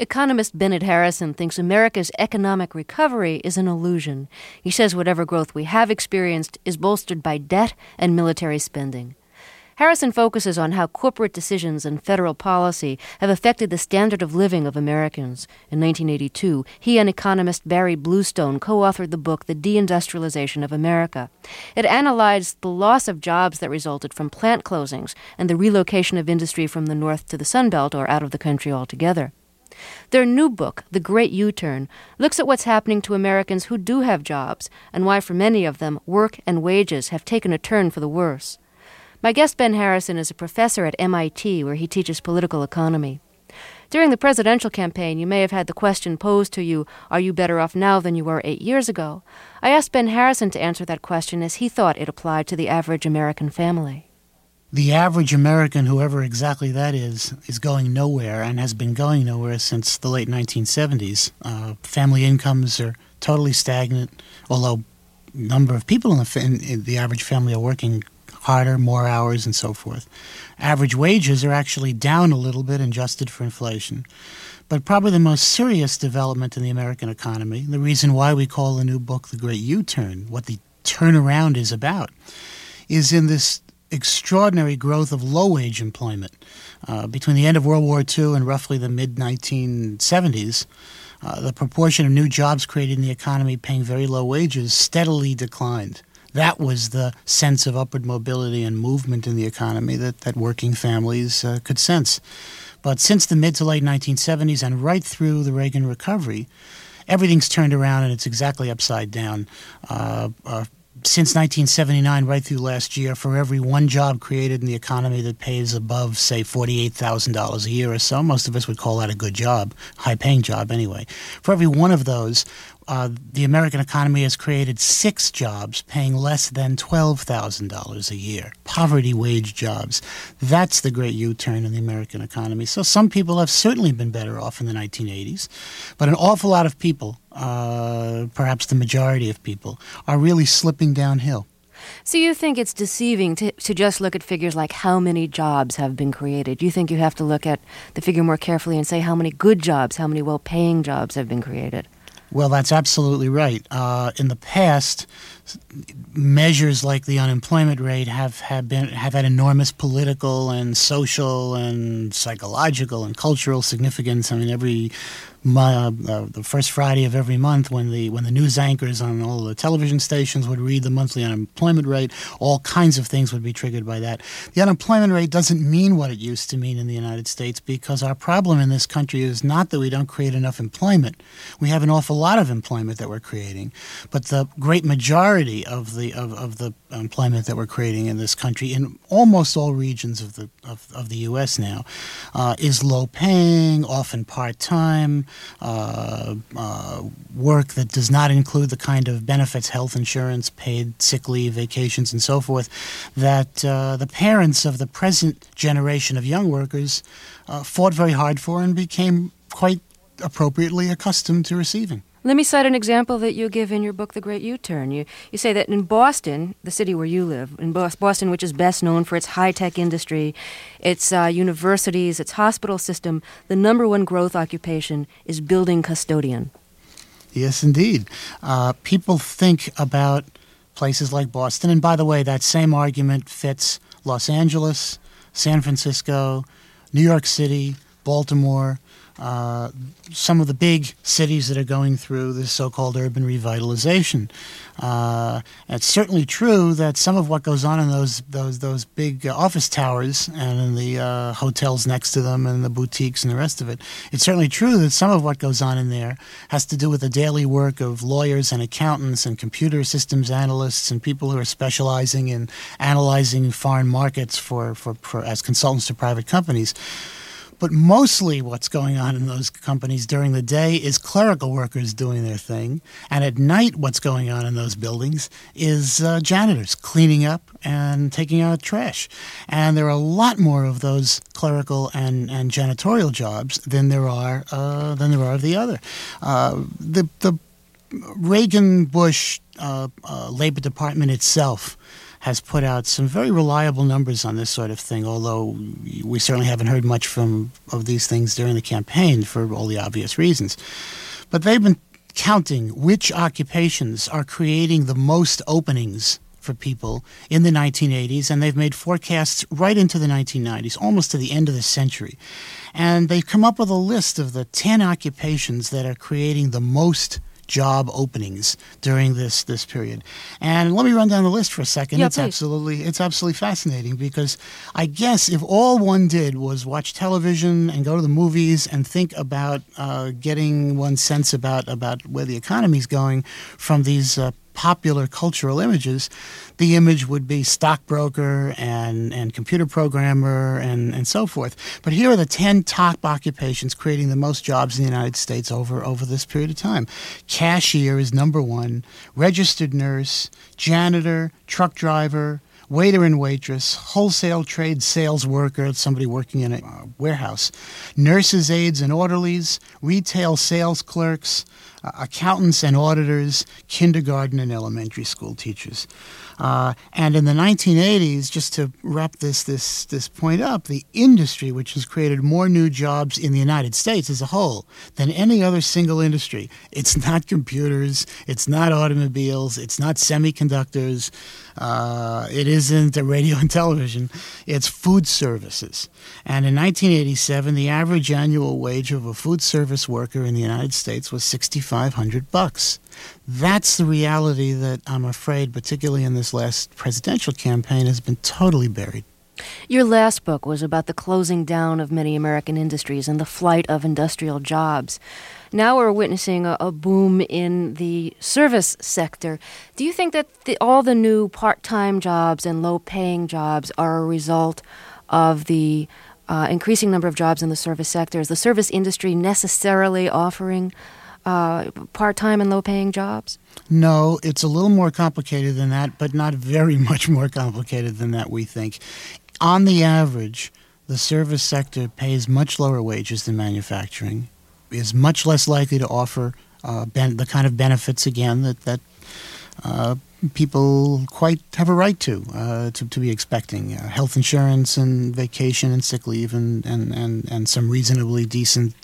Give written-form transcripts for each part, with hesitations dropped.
Economist Bennett Harrison thinks America's economic recovery is an illusion. He says whatever growth we have experienced is bolstered by debt and military spending. Harrison focuses on how corporate decisions and federal policy have affected the standard of living of Americans. In 1982, he and economist Barry Bluestone co-authored the book The Deindustrialization of America. It analyzed the loss of jobs that resulted from plant closings and the relocation of industry from the North to the Sun Belt or out of the country altogether. Their new book, The Great U-Turn, looks at what's happening to Americans who do have jobs and why for many of them work and wages have taken a turn for the worse. My guest, Ben Harrison, is a professor at MIT, where he teaches political economy. During the presidential campaign, you may have had the question posed to you, are you better off now than you were 8 years ago? I asked Ben Harrison to answer that question as he thought it applied to the average American family. The average American, whoever exactly that is going nowhere and has been going nowhere since the late 1970s. Family incomes are totally stagnant, although a number of people in the average family are working harder, more hours, and so forth. Average wages are actually down a little bit, adjusted for inflation. But probably the most serious development in the American economy, the reason why we call the new book The Great U-Turn, what the turnaround is about, is in this extraordinary growth of low-wage employment. Between the end of World War II and roughly the mid-1970s, the proportion of new jobs created in the economy paying very low wages steadily declined. That was the sense of upward mobility and movement in the economy that working families could sense. But since the mid to late 1970s and right through the Reagan recovery, everything's turned around and it's exactly upside down. Since 1979, right through last year, for every one job created in the economy that pays above, say, $48,000 a year or so, most of us would call that a good job, high-paying job anyway. For every one of those, the American economy has created 6 jobs paying less than $12,000 a year, poverty wage jobs. That's the great U-turn in the American economy. So some people have certainly been better off in the 1980s, but an awful lot of people, perhaps the majority of people, are really slipping downhill. So you think it's deceiving to just look at figures like how many jobs have been created? You think you have to look at the figure more carefully and say how many good jobs, how many well-paying jobs have been created? Well, that's absolutely right. In the past, measures like the unemployment rate have had enormous political and social and psychological and cultural significance. I mean, the first Friday of every month, when the news anchors on all the television stations would read the monthly unemployment rate, all kinds of things would be triggered by that. The unemployment rate doesn't mean what it used to mean in the United States, because our problem in this country is not that we don't create enough employment. We have an awful lot of employment that we're creating, but the great majority of the employment that we're creating in this country, in almost all regions of the U.S. now, is low paying, often part-time, work that does not include the kind of benefits, health insurance, paid sick leave, vacations, and so forth, that the parents of the present generation of young workers fought very hard for and became quite appropriately accustomed to receiving. Let me cite an example that you give in your book, The Great U-Turn. You say that in Boston, the city where you live, in Boston, which is best known for its high-tech industry, its universities, its hospital system, the number one growth occupation is building custodian. Yes, indeed. People think about places like Boston, and by the way, that same argument fits Los Angeles, San Francisco, New York City, Baltimore, some of the big cities that are going through this so-called urban revitalization. It's certainly true that some of what goes on in those big office towers and in the hotels next to them and the boutiques and the rest of it, it's certainly true that some of what goes on in there has to do with the daily work of lawyers and accountants and computer systems analysts and people who are specializing in analyzing foreign markets for as consultants to private companies. But mostly what's going on in those companies during the day is clerical workers doing their thing. And at night, what's going on in those buildings is janitors cleaning up and taking out trash. And there are a lot more of those clerical and janitorial jobs than there are of the other. The Reagan-Bush Labor Department itself has put out some very reliable numbers on this sort of thing, although we certainly haven't heard much of these things during the campaign for all the obvious reasons. But they've been counting which occupations are creating the most openings for people in the 1980s, and they've made forecasts right into the 1990s, almost to the end of the century. And they've come up with a list of the 10 occupations that are creating the most job openings during this period. And let me run down the list for a second. Yeah, it's please. absolutely fascinating, because I guess if all one did was watch television and go to the movies and think about getting one sense about where the economy's going from these popular cultural images, the image would be stockbroker and computer programmer and so forth. But here are the 10 top occupations creating the most jobs in the United States over this period of time. Cashier is number one, registered nurse, janitor, truck driver, waiter and waitress, wholesale trade sales worker, somebody working in a warehouse, nurses' aides and orderlies, retail sales clerks, accountants and auditors, kindergarten and elementary school teachers. And in the 1980s, just to wrap this point up, the industry, which has created more new jobs in the United States as a whole than any other single industry, it's not computers, it's not automobiles, it's not semiconductors, it isn't radio and television, it's food services. And in 1987, the average annual wage of a food service worker in the United States was $6,500. That's the reality that I'm afraid, particularly in this last presidential campaign, has been totally buried. Your last book was about the closing down of many American industries and the flight of industrial jobs. Now we're witnessing a boom in the service sector. Do you think that all the new part-time jobs and low-paying jobs are a result of the increasing number of jobs in the service sector? Is the service industry necessarily offering part-time and low-paying jobs? No, it's a little more complicated than that, but not very much more complicated than that, we think. On the average, the service sector pays much lower wages than manufacturing, is much less likely to offer the kind of benefits, again, that people quite have a right to be expecting. Health insurance and vacation and sick leave and some reasonably decent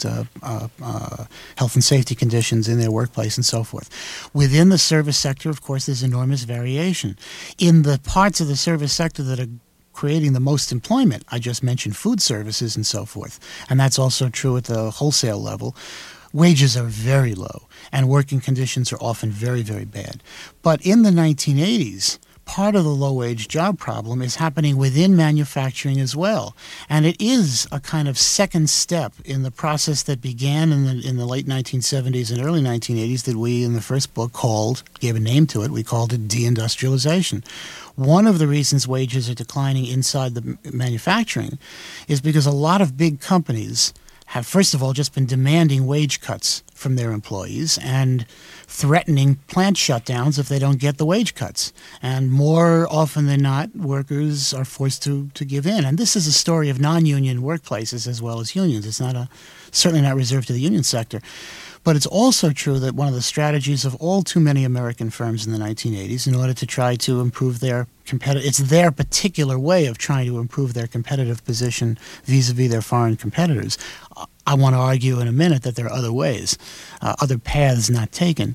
health and safety conditions in their workplace and so forth. Within the service sector, of course, there's enormous variation. In the parts of the service sector that are creating the most employment, I just mentioned food services and so forth, and that's also true at the wholesale level. Wages are very low, and working conditions are often very, very bad. But in the 1980s, part of the low-wage job problem is happening within manufacturing as well. And it is a kind of second step in the process that began in the late 1970s and early 1980s that we, in the first book, gave a name to it. We called it deindustrialization. One of the reasons wages are declining inside the manufacturing is because a lot of big companies have, first of all, just been demanding wage cuts from their employees and threatening plant shutdowns if they don't get the wage cuts. And more often than not, workers are forced to give in. And this is a story of non-union workplaces as well as unions. It's certainly not reserved to the union sector. But it's also true that one of the strategies of all too many American firms in the 1980s, in order to try to improve it's their particular way of trying to improve their competitive position vis-a-vis their foreign competitors. I want to argue in a minute that there are other ways, other paths not taken.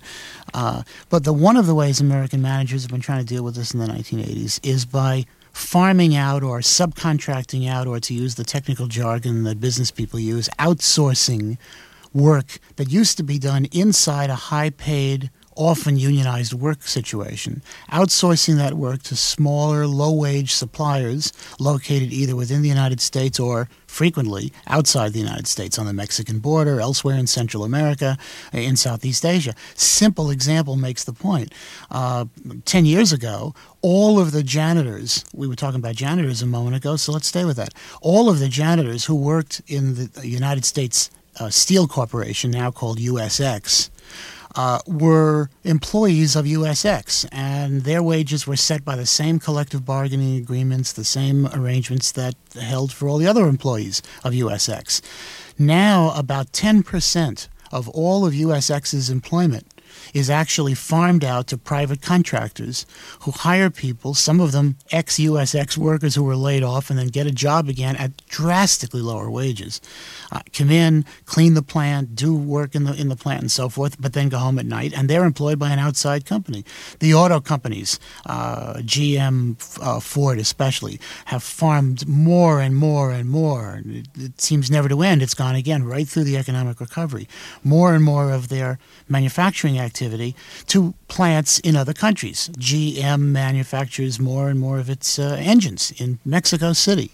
But one of the ways American managers have been trying to deal with this in the 1980s is by farming out or subcontracting out, or to use the technical jargon that business people use, outsourcing work that used to be done inside a high-paid, often unionized work situation, outsourcing that work to smaller, low-wage suppliers located either within the United States or frequently outside the United States, on the Mexican border, elsewhere in Central America, in Southeast Asia. Simple example makes the point. 10 years ago, all of the janitors, we were talking about janitors a moment ago, so let's stay with that. All of the janitors who worked in the United States Steel Corporation, now called USX, were employees of USX, and their wages were set by the same collective bargaining agreements, the same arrangements that held for all the other employees of USX. Now, about 10% of all of USX's employment is actually farmed out to private contractors who hire people, some of them ex-U.S. ex-workers who were laid off, and then get a job again at drastically lower wages. Come in, clean the plant, do work in the plant and so forth, but then go home at night, and they're employed by an outside company. The auto companies, GM, Ford especially, have farmed more and more and more. It seems never to end. It's gone again right through the economic recovery. More and more of their manufacturing activity to plants in other countries. GM manufactures more and more of its engines in Mexico City.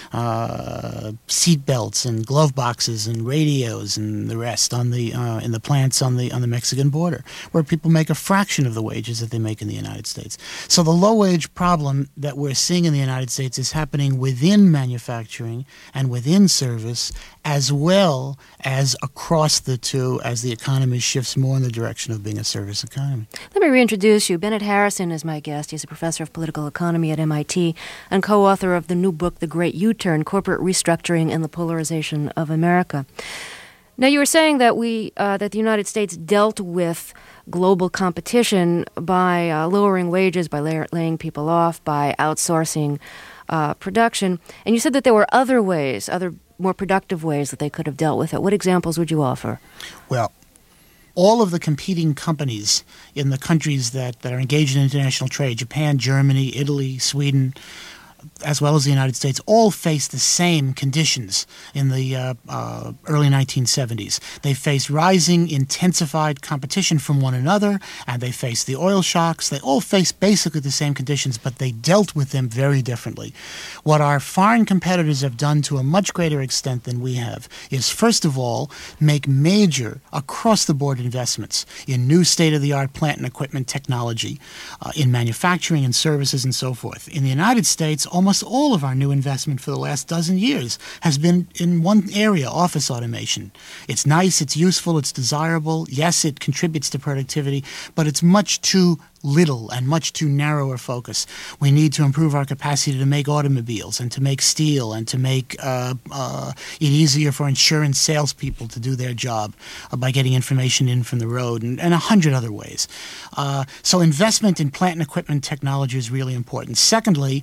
Seat belts and glove boxes and radios and the rest in the plants on the Mexican border, where people make a fraction of the wages that they make in the United States. So the low-wage problem that we're seeing in the United States is happening within manufacturing and within service, as well as across the two, as the economy shifts more in the direction of being a service economy. Let me reintroduce you. Bennett Harrison is my guest. He's a professor of political economy at MIT and co-author of the new book, The Great U-Turn, Corporate Restructuring and the Polarization of America. Now, you were saying that that the United States dealt with global competition by lowering wages, by laying people off, by outsourcing production. And you said that there were other ways, other more productive ways that they could have dealt with it. What examples would you offer? Well, all of the competing companies in the countries that are engaged in international trade, Japan, Germany, Italy, Sweden, as well as the United States, all face the same conditions in the early 1970s. They face rising, intensified competition from one another, and they face the oil shocks. They all face basically the same conditions, but they dealt with them very differently. What our foreign competitors have done to a much greater extent than we have is, first of all, make major, across-the-board investments in new state-of-the-art plant and equipment technology, in manufacturing and services and so forth. In the United States, almost all of our new investment for the last dozen years has been in one area, office automation. It's nice, it's useful, it's desirable. Yes, it contributes to productivity, but it's much too little and much too narrow a focus. We need to improve our capacity to make automobiles and to make steel and to make it easier for insurance salespeople to do their job by getting information in from the road and 100 other ways. So investment in plant and equipment technology is really important. Secondly,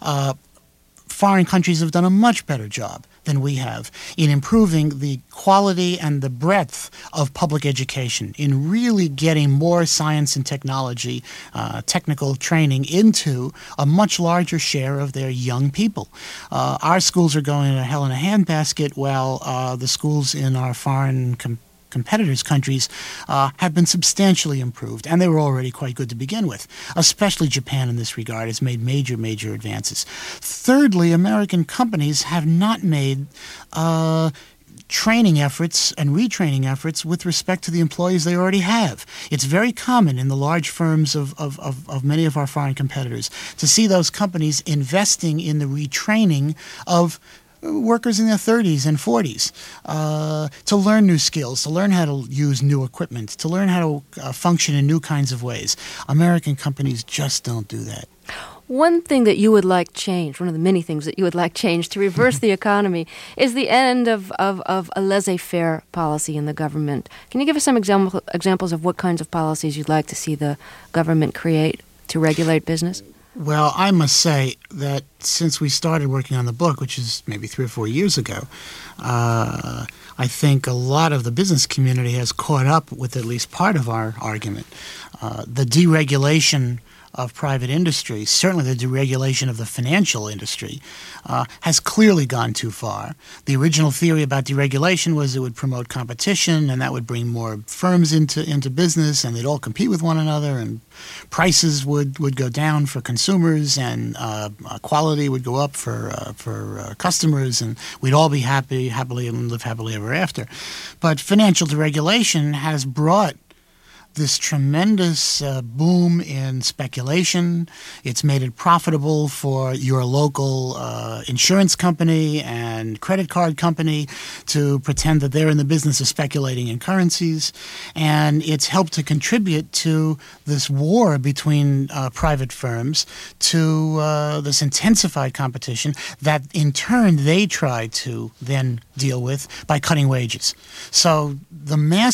foreign countries have done a much better job than we have in improving the quality and the breadth of public education, in really getting more science and technology, technical training into a much larger share of their young people. Our schools are going to hell in a handbasket, while the schools in our foreign competitors' countries have been substantially improved, and they were already quite good to begin with. Especially Japan in this regard has made major, major advances. Thirdly, American companies have not made training efforts and retraining efforts with respect to the employees they already have. It's very common in the large firms of many of our foreign competitors to see those companies investing in the retraining of workers in their 30s and 40s to learn new skills, to learn how to use new equipment, to learn how to function in new kinds of ways. American companies just don't do that. One thing that you would like changed, one of the many things that you would like changed to reverse the economy, is the end of a laissez-faire policy in the government. Can you give us some examples of what kinds of policies you'd like to see the government create to regulate business? Well, I must say that since we started working on the book, which is maybe 3 or 4 years ago, I think a lot of the business community has caught up with at least part of our argument. The deregulation of private industry, certainly the deregulation of the financial industry, has clearly gone too far. The original theory about deregulation was it would promote competition, and that would bring more firms into business, and they'd all compete with one another, and prices would go down for consumers, and quality would go up for customers, and we'd all be happily and live happily ever after. But financial deregulation has brought this tremendous boom in speculation. It's made it profitable for your local insurance company and credit card company to pretend that they're in the business of speculating in currencies. And it's helped to contribute to this war between private firms, to this intensified competition that in turn they try to then deal with by cutting wages. So the massive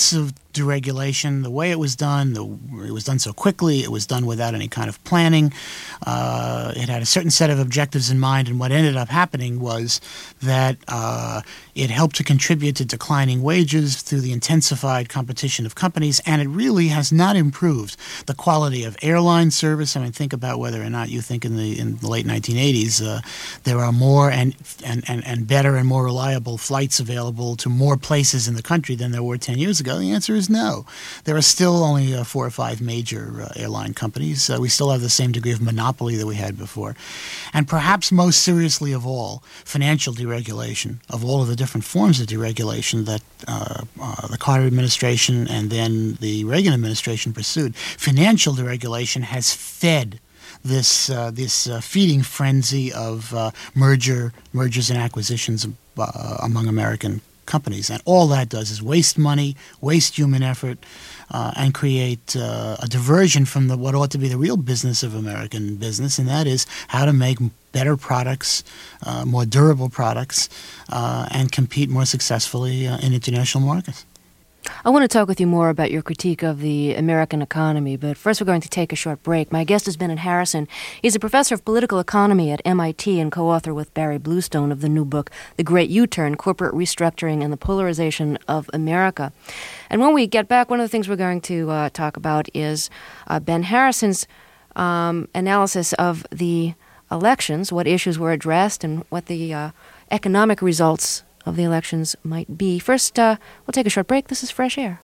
deregulation, the way it was done, it was done so quickly, it was done without any kind of planning. It had a certain set of objectives in mind, and what ended up happening was that it helped to contribute to declining wages through the intensified competition of companies, and it really has not improved the quality of airline service. I mean, think about whether or not you think in the late 1980s there are more and better and more reliable flights available to more places in the country than there were 10 years ago. The answer is no. There are still only 4 or 5 major airline companies. We still have the same degree of monopoly that we had before. And perhaps most seriously of all, financial deregulation of all of the different forms of deregulation that the Carter administration and then the Reagan administration pursued. Financial deregulation has fed this feeding frenzy of mergers and acquisitions among American companies. And all that does is waste money, waste human effort, and create a diversion from what ought to be the real business of American business, and that is how to make better products, more durable products, and compete more successfully in international markets. I want to talk with you more about your critique of the American economy, but first we're going to take a short break. My guest is Bennet Harrison. He's a professor of political economy at MIT and co-author with Barry Bluestone of the new book, The Great U-Turn, Corporate Restructuring and the Polarization of America. And when we get back, one of the things we're going to talk about is Ben Harrison's analysis of the elections, what issues were addressed, and what the economic results of the elections might be. First, we'll take a short break. This is Fresh Air.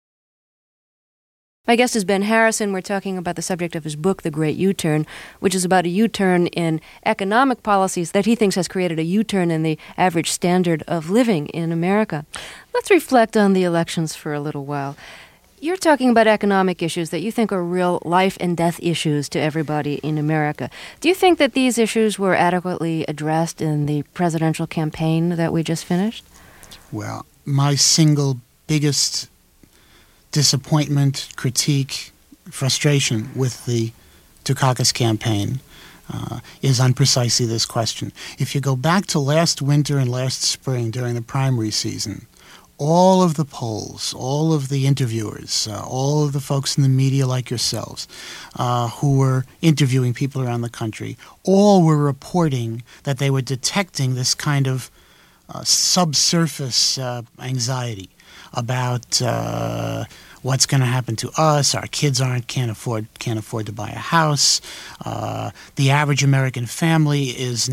My guest is Ben Harrison. We're talking about the subject of his book, The Great U-Turn, which is about a U-turn in economic policies that he thinks has created a U-turn in the average standard of living in America. Let's reflect on the elections for a little while. You're talking about economic issues that you think are real life and death issues to everybody in America. Do you think that these issues were adequately addressed in the presidential campaign that we just finished? Well, my single biggest disappointment, critique, frustration with the Dukakis campaign is on precisely this question. If you go back to last winter and last spring during the primary season, all of the polls, all of the interviewers, all of the folks in the media like yourselves who were interviewing people around the country, all were reporting that they were detecting this kind of subsurface anxiety about what's going to happen to us. Our kids can't afford to buy a house. The average American family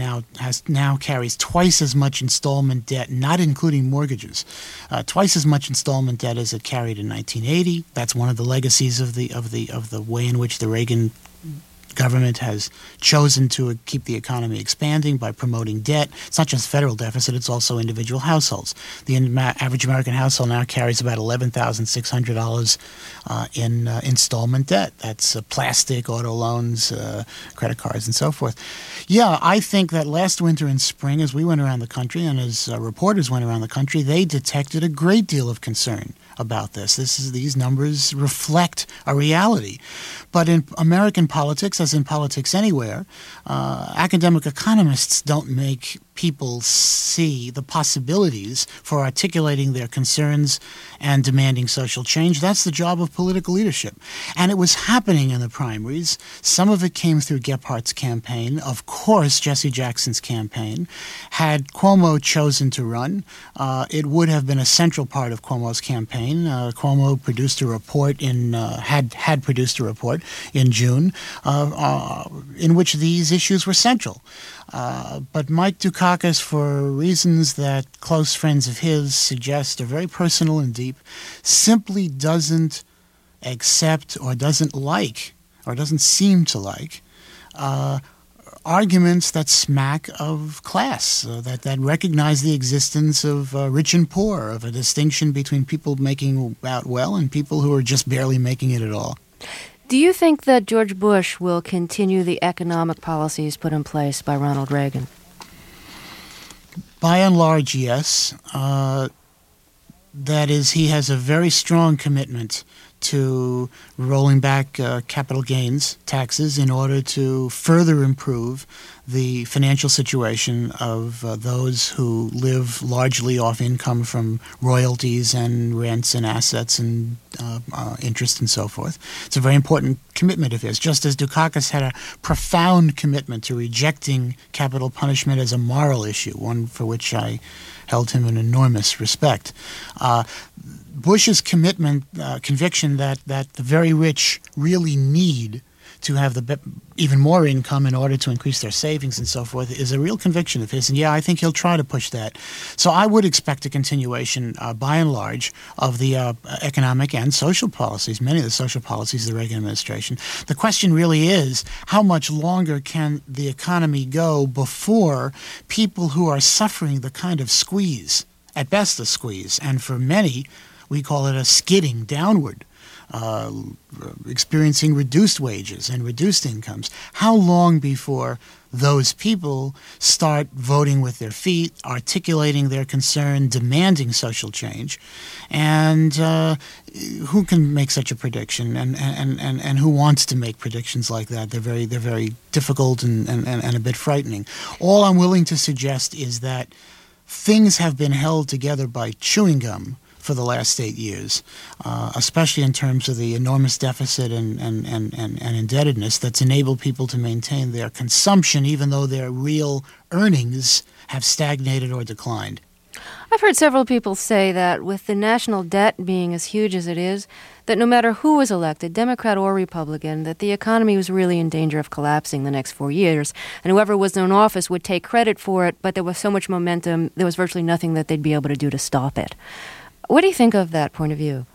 now carries twice as much installment debt, not including mortgages, twice as much installment debt as it carried in 1980. That's one of the legacies of the way in which the Reagan government has chosen to keep the economy expanding by promoting debt. It's not just federal deficit, it's also individual households. The average American household now carries about $11,600 in installment debt. That's plastic, auto loans, credit cards, and so forth. Yeah, I think that last winter and spring, as we went around the country and as reporters went around the country, they detected a great deal of concern about this. These numbers reflect a reality. But in American politics, as in politics anywhere, academic economists don't make people see the possibilities for articulating their concerns and demanding social change. That's the job of political leadership. And it was happening in the primaries. Some of it came through Gephardt's campaign. Of course, Jesse Jackson's campaign. Had Cuomo chosen to run, it would have been a central part of Cuomo's campaign. Cuomo produced a report had produced a report in June in which these issues were central. But Mike Dukakis, for reasons that close friends of his suggest are very personal and deep, simply doesn't accept or doesn't like or doesn't seem to like arguments that smack of class, that recognize the existence of rich and poor, of a distinction between people making out well and people who are just barely making it at all. Do you think that George Bush will continue the economic policies put in place by Ronald Reagan? By and large, yes. That is, he has a very strong commitment to rolling back capital gains taxes in order to further improve the financial situation of those who live largely off income from royalties and rents and assets and interest and so forth. It's a very important commitment of his, just as Dukakis had a profound commitment to rejecting capital punishment as a moral issue, one for which I held him in enormous respect. Bush's conviction that the very rich really need to have even more income in order to increase their savings and so forth is a real conviction of his. And yeah, I think he'll try to push that. So I would expect a continuation, by and large, of the economic and social policies, many of the social policies of the Reagan administration. The question really is, how much longer can the economy go before people who are suffering the kind of squeeze, at best a squeeze, and for many, we call it a skidding downward, experiencing reduced wages and reduced incomes, how long before those people start voting with their feet, articulating their concern, demanding social change? And who can make such a prediction, and who wants to make predictions like that? They're very difficult and a bit frightening. All I'm willing to suggest is that things have been held together by chewing gum for the last 8 years, especially in terms of the enormous deficit and indebtedness that's enabled people to maintain their consumption even though their real earnings have stagnated or declined. I've heard several people say that with the national debt being as huge as it is, that no matter who was elected, Democrat or Republican, that the economy was really in danger of collapsing the next 4 years, and whoever was in office would take credit for it, but there was so much momentum, there was virtually nothing that they'd be able to do to stop it. What do you think of that point of view?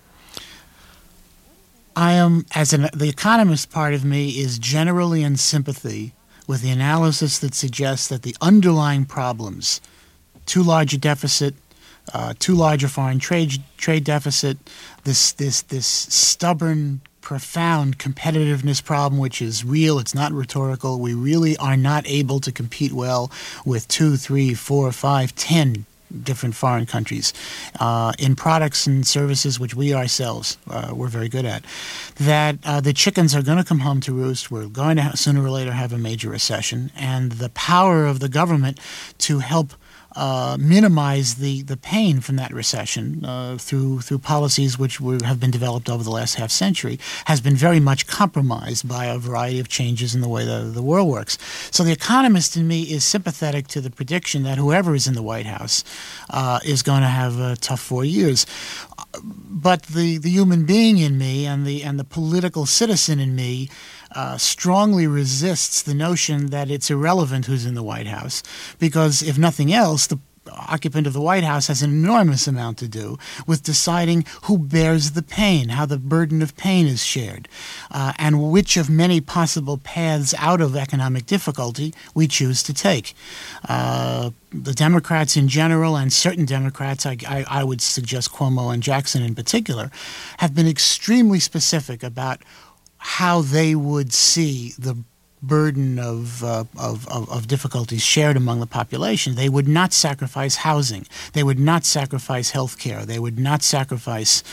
I am, the economist part of me is generally in sympathy with the analysis that suggests that the underlying problems, too large a deficit, too large a foreign trade deficit, this stubborn, profound competitiveness problem, which is real, it's not rhetorical. We really are not able to compete well with 2, 3, 4, 5, 10 different foreign countries in products and services which we ourselves we're very good at, that the chickens are going to come home to roost. We're going to sooner or later have a major recession, and the power of the government to help minimize the pain from that recession through policies which have been developed over the last half century has been very much compromised by a variety of changes in the way the world works. So the economist in me is sympathetic to the prediction that whoever is in the White House is going to have a tough 4 years. But the human being in me and the political citizen in me strongly resists the notion that it's irrelevant who's in the White House, because if nothing else, the occupant of the White House has an enormous amount to do with deciding who bears the pain, how the burden of pain is shared, and which of many possible paths out of economic difficulty we choose to take. The Democrats in general, and certain Democrats, I would suggest Cuomo and Jackson in particular, have been extremely specific about how they would see the burden of difficulties shared among the population. They would not sacrifice housing. They would not sacrifice health care. They would not sacrifice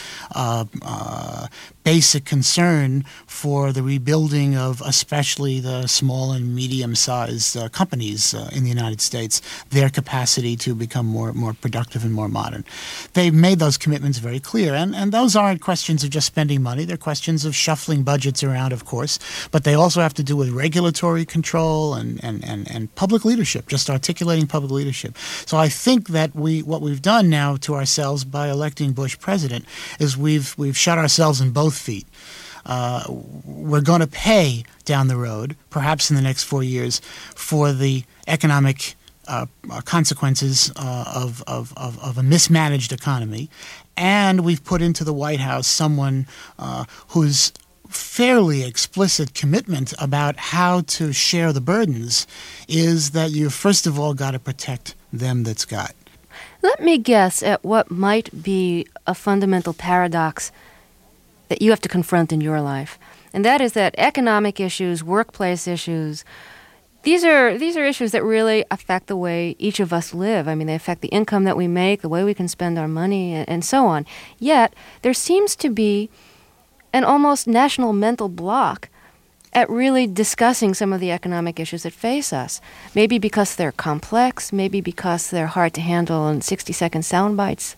basic concern for the rebuilding of especially the small and medium-sized companies in the United States, their capacity to become more productive and more modern. They've made those commitments very clear, and those aren't questions of just spending money. They're questions of shuffling budgets around, of course, but they also have to do with regulatory control and public leadership, just articulating public leadership. So I think that what we've done now to ourselves by electing Bush president is we've shot ourselves in both feet. We're going to pay down the road, perhaps in the next 4 years, for the economic consequences of a mismanaged economy, and we've put into the White House someone whose fairly explicit commitment about how to share the burdens is that you first of all got to protect them that's got. Let me guess at what might be a fundamental paradox that you have to confront in your life, and that is that economic issues, workplace issues, these are issues that really affect the way each of us live. I mean, they affect the income that we make, the way we can spend our money, and so on. Yet, there seems to be an almost national mental block at really discussing some of the economic issues that face us. Maybe because they're complex, maybe because they're hard to handle in 60-second sound bites.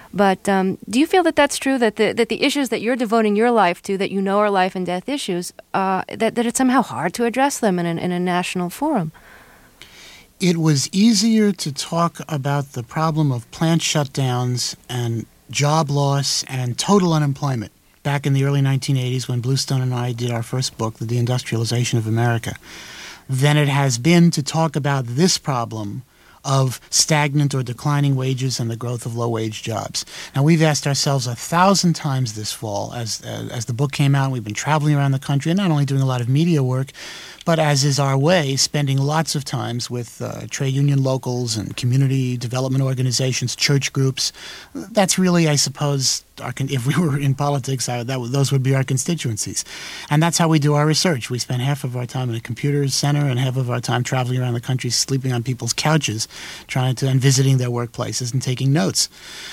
But do you feel that that's true, that the issues that you're devoting your life to, that you know are life and death issues, that it's somehow hard to address them in a national forum? It was easier to talk about the problem of plant shutdowns and job loss and total unemployment back in the early 1980s when Bluestone and I did our first book, The Deindustrialization of America, than it has been to talk about this problem of stagnant or declining wages and the growth of low-wage jobs. Now, we've asked ourselves 1,000 times this fall as the book came out. We've been traveling around the country and not only doing a lot of media work, but as is our way, spending lots of times with trade union locals and community development organizations, church groups. That's really, I suppose, if we were in politics, those would be our constituencies. And that's how we do our research. We spend half of our time in a computer center and half of our time traveling around the country, sleeping on people's couches, and visiting their workplaces and taking notes.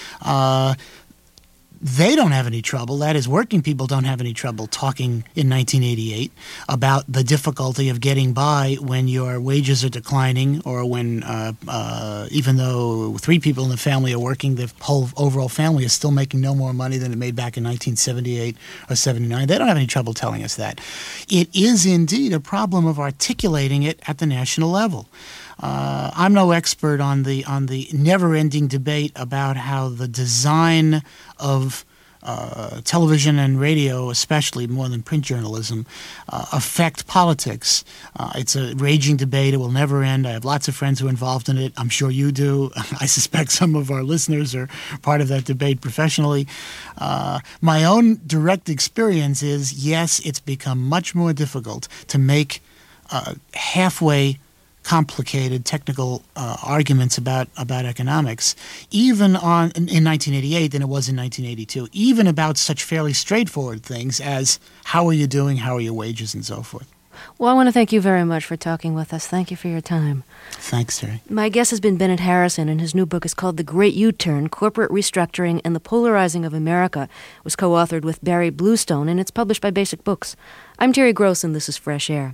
They don't have any trouble, that is, working people don't have any trouble talking in 1988 about the difficulty of getting by when your wages are declining, or when even though 3 people in the family are working, the whole overall family is still making no more money than it made back in 1978 or 79. They don't have any trouble telling us that. It is indeed a problem of articulating it at the national level. I'm no expert on the never-ending debate about how the design of television and radio, especially more than print journalism, affect politics. It's a raging debate. It will never end. I have lots of friends who are involved in it. I'm sure you do. I suspect some of our listeners are part of that debate professionally. My own direct experience is, yes, it's become much more difficult to make halfway complicated technical arguments about economics, even in 1988 than it was in 1982, even about such fairly straightforward things as how are you doing, how are your wages, and so forth. Well, I want to thank you very much for talking with us. Thank you for your time. Thanks, Terry. My guest has been Bennett Harrison, and his new book is called The Great U-Turn, Corporate Restructuring and the Polarizing of America. It was co-authored with Barry Bluestone, and it's published by Basic Books. I'm Terry Gross, and this is Fresh Air.